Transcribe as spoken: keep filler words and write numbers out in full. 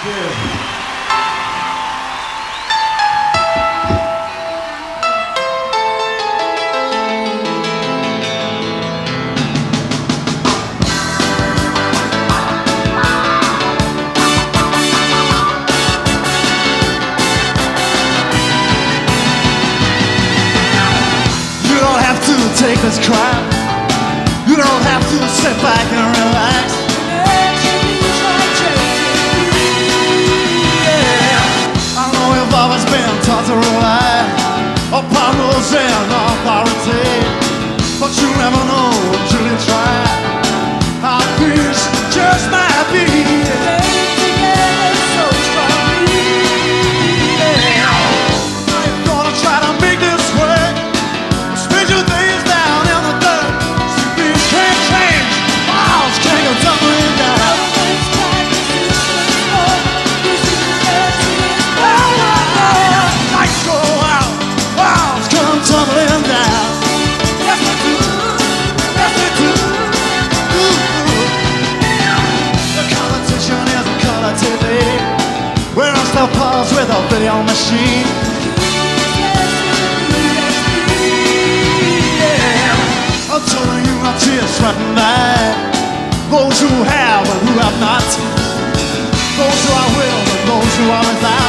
Yeah. You don't have to take this crime. You don't have to sit back and relax. Taught to rely upon rules and authority, but you never know until you try how peace just might be. Together so strongly. Are you gonna try to make this work? Spend your days down in the dirt. See, things can't change. Walls can't go tumbling down. Tumbling down. Yes, they do. Yes, they do. Ooh. The competition is a color T V. We're on still pause with a video machine. Yeah. I'm telling you, my tears threaten that. Those who have and who have not. Those who are will and those who are without.